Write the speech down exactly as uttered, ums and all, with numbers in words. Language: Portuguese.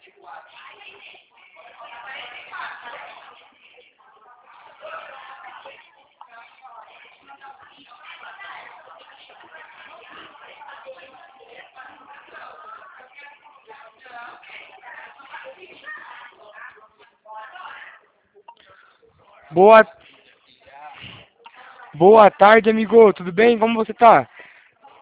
Boa, boa tarde, amigo. Tudo bem? Como você tá?